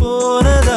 போனதா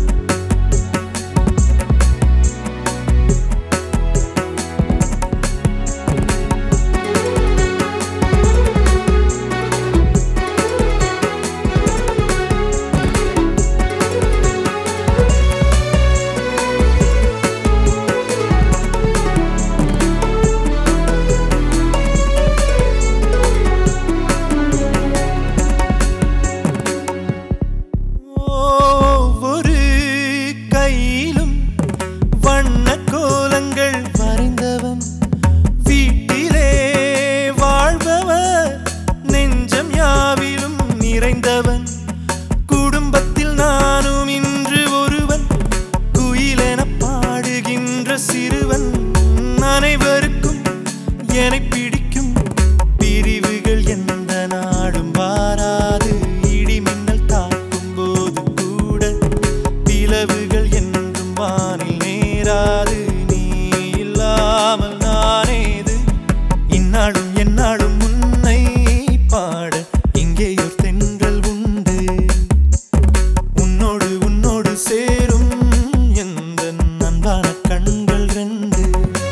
குடும்பத்தில் நானும் இன்று ஒருவன் குயிலென பாடுகின்ற சிறுவன் அனைவருக்கும் என்னை பிடிக்கும் பிரிவுகள் எந்த நாடும் வாராது இடிமின்னல் தாக்கும் போது கூட பிளவுகள் என்றும் வானில் நேராது நீ இல்லாமல் நானேது இந்நாளும் எந்நாளும் முன்னை பாட இங்கேயோ தென்றல் உண்டு உன்னோடு சேரும் எந்த அன்பான கண்கள் ரெண்டு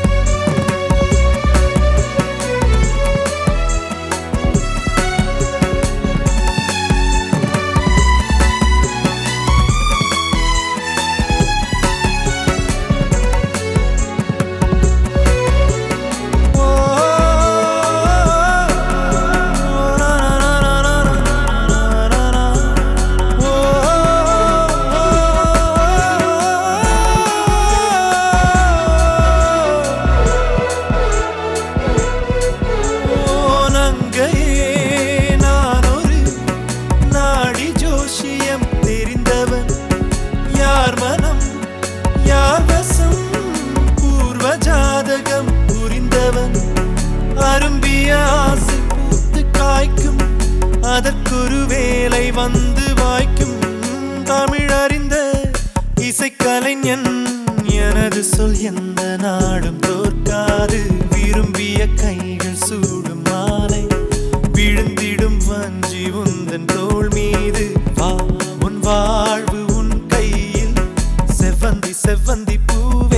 அரும்பிய ஆசை பூத்து காய்க்கும் அதற்கொரு வேலை வந்து வாய்க்கும் தமிழ் அறிந்த இசைக்கலைஞன் எனது சொல் எந்த நாடும் தோற்காது விரும்பிய கைகள் சூடும் மாலை விழுந்திடும் வஞ்சி உந்தன் தோள் மீது வா உன் வாழ்வு உன் கையில் செவ்வந்தி பூ